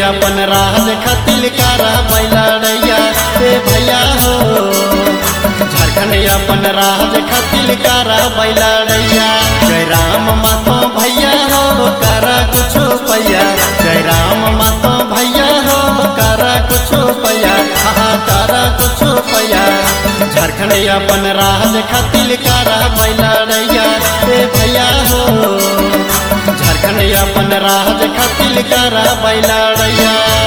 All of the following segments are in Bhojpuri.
अपन राज खातिर कारा बैलड़ैया ए भैया हो। झारखंड अपन राज खातिर कारा बैलड़ैया। जय राम मातो भैया हो करा कुछो पैया। जय राम मातो भैया हो करा कुछो पैया। हाँ करा कुछो पैया। झारखंड अपन राज खातिर कारा बैलड़ैया ए भैया हो। झारखंड अपन राज खातिर कारा बैलड़ैया।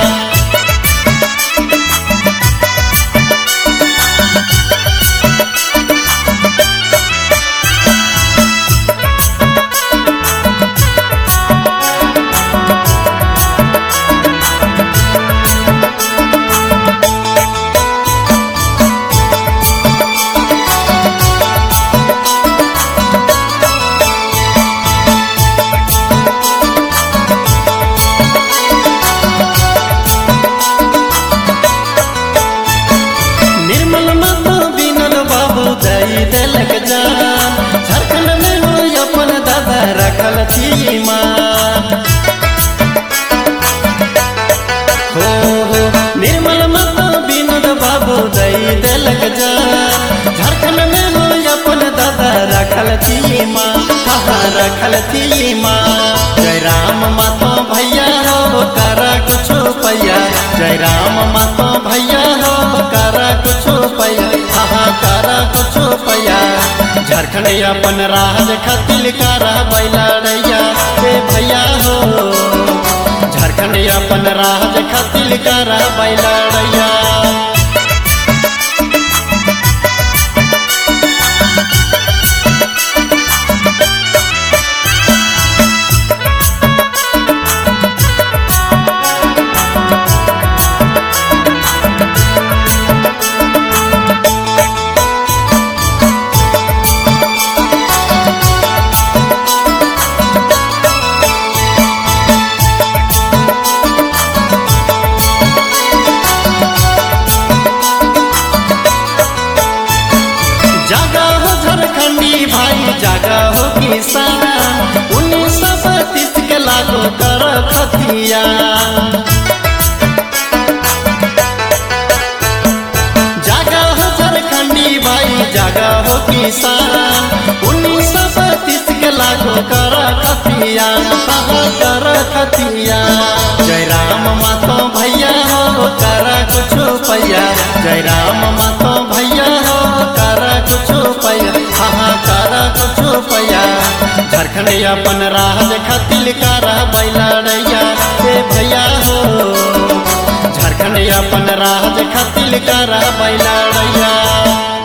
झारखंड में हो अपन दादा रखल थी माँ हो निर्मल मत विनोद बाबू दई दिलक जान। झारखंड में हो अपन दादा रखल थी माँ। कहाँ रखल थी माँ। जय राम मातो भैया हो करा कुछो पैया। जय राम मातो भैया हो करा कुछो पैया। कहाँ करा कुछो पैया। झारखंड अपन राज खातिर कारा बैलड़ैया ए भैया हो। झारखंड अपन राज खातिर कारा बैलड़ैया। भाई जागा हो किसान 1932 के लागू कर खतिया। जागा हो झारखंडी भाई जागा हो किसान 1932 के लागू कर खतिया। कर खतिया। जय राम मातो भैया हो करा कुछो पैया। जय राम मातो भैया हो करा कुछो पैया। हाँ करा कुछो पैया। झारखंड अपन राज खातिर कारा बैलड़ैया ए भैया हो। झारखंड अपन राज खातिर कारा बैलड़ैया।